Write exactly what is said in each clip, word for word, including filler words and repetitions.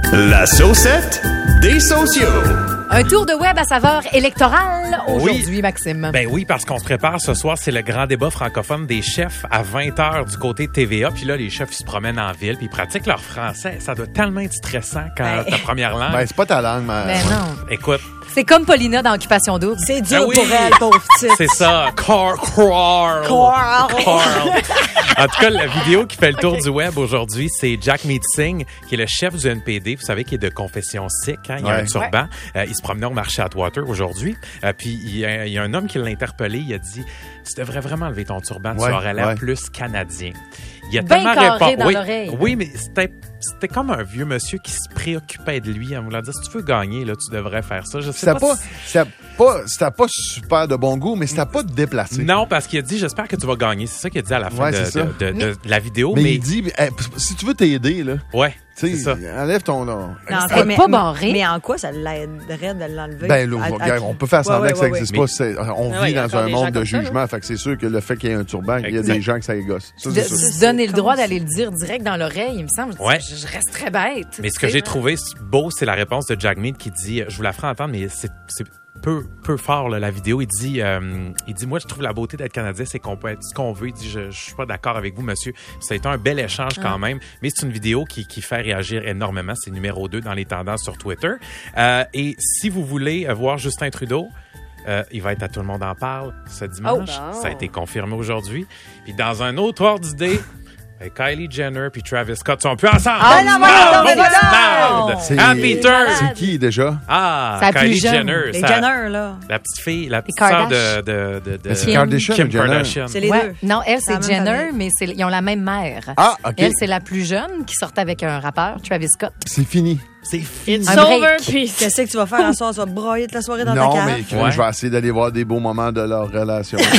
La saucette des sociaux. Un tour de web à saveur électorale aujourd'hui, oui. Maxime. Ben oui, parce qu'on se prépare ce soir, c'est le grand débat francophone des chefs à vingt heures du côté T V A. Puis là, les chefs, ils se promènent en ville, puis ils pratiquent leur français. Ça doit tellement être stressant quand Ben. ta première langue. Ben, c'est pas ta langue, mais... Ben non. Écoute, C'est comme Paulina dans Occupation Double. C'est dur Ben oui. pour elle, pauvre petite. c'est ça. Carl. Carl. Carl. Carl. En tout cas, la vidéo qui fait le tour okay. du web aujourd'hui, c'est Jagmeet Singh, qui est le chef du N P D. Vous savez, qui est de confession sikh. Hein? Il ouais. a un turban. Ouais. Euh, il se promenait au marché Atwater aujourd'hui. Euh, puis, il y, a, il y a un homme qui l'a interpellé. Il a dit, tu devrais vraiment lever ton turban. Ouais. Tu aurais l'air ouais. plus canadien. Il a ben tellement répondu. Dans oui, l'oreille. Oui, mais c'était, c'était comme un vieux monsieur qui se préoccupait de lui en voulant dire, si tu veux gagner, là, tu devrais faire ça. Je sais c'était pas, pas, si... c'était pas, c'était pas super de bon goût, mais c'était pas déplacé. Non, parce qu'il a dit, j'espère que tu vas gagner. C'est ça qu'il a dit à la fin ouais, de, de, de, de, de la vidéo. Mais, mais il dit, hey, si tu veux t'aider, là. Ouais. Tu sais, enlève ton nom. Non, c'est mais, pas barré. Mais en quoi ça l'aiderait de l'enlever? Ben, là, à, à, on peut faire semblant ouais, que ça n'existe ouais, pas. ouais. C'est, on ouais, vit dans un monde de ça, jugement. là. Fait que c'est sûr que le fait qu'il y ait un turban, il y a des gens que ça égosse. Ça, de, se donner le droit d'aller le dire direct dans l'oreille, il me semble. Ouais. Je, je reste très bête. Mais ce que j'ai trouvé beau, c'est la réponse de Jagmeet qui dit, je vous la ferai entendre, mais c'est, c'est peu, peu fort, là, la vidéo. Il dit, euh, il dit, moi, je trouve la beauté d'être Canadien, c'est qu'on peut être ce qu'on veut. Il dit, je, je suis pas d'accord avec vous, monsieur. Ça a été un bel échange quand ah. même, mais c'est une vidéo qui, qui fait réagir énormément. C'est numéro deux dans les tendances sur Twitter. Euh, et si vous voulez voir Justin Trudeau, Euh, il va être à Tout le monde en parle ce dimanche. Oh, ça a été confirmé aujourd'hui. Puis dans un autre ordre d'idée, Kylie Jenner puis Travis Scott sont plus ensemble. Ah non, non, non, non, c'est, Happy turn. C'est qui déjà? Ah, ça Kylie Jenner. Les ça, Jenner, là. La petite fille, la petite sœur de, de, de, de c'est Kardashian, Kim Kardashian. C'est les ouais. deux. Non, elle, c'est, c'est Jenner, mais c'est, ils ont la même mère. Ah, OK. Elle, c'est la plus jeune qui sortait avec un rappeur, Travis Scott. C'est fini. C'est fini. It's over, puis qu'est-ce que tu vas faire en soir? Tu vas broyer toute la soirée dans non, ta cave? Non, mais ouais. je vais essayer d'aller voir des beaux moments de leur relation. Je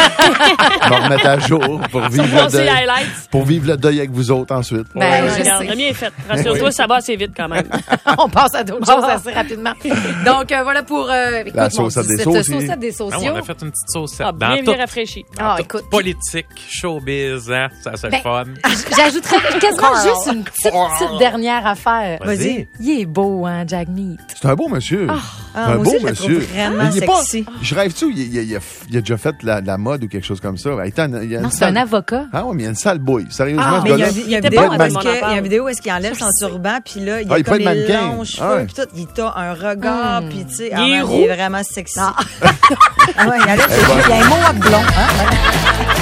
vais remettre à jour pour vivre, le deuil, pour vivre le deuil avec vous autres ensuite. Ben, ouais, je regarde, sais. le mien est fait. Rassure-toi, ça va assez vite quand même. On passe à d'autres choses assez rapidement. Donc, euh, voilà pour euh, écoute, la saucette des cette sociaux. saucette des sociaux. Non, on a fait une petite saucette. Ah, bien, bien rafraîchie. Ah, écoute. Politique, showbiz, hein, ça c'est ben, fun. J'ajouterais quasiment juste une petite, petite dernière affaire. Vas-y. Il est beau, hein, Jagmeet. C'est un beau monsieur. Oh. C'est ah, un moi beau aussi, monsieur. Je vraiment il est sexy. Pas, je rêve-tu, il, il, il, a, il a déjà fait la, la mode ou quelque chose comme ça. Il a, il a non, c'est sale... un avocat. Ah oui, mais il a une sale bouille. Sérieusement, ah, ce mais gars-là. Il y a, il y a, vidéo bon, parce que, il y a une vidéo où est-ce qu'il enlève son turban, puis là, il ah, a il comme les les longs cheveux, ah, ouais. puis tout. Il t'a un regard, mm. puis tu sais, il, il est vraiment sexy. Ah, ouais, il, enlève, il y a un mot à blond. Hein?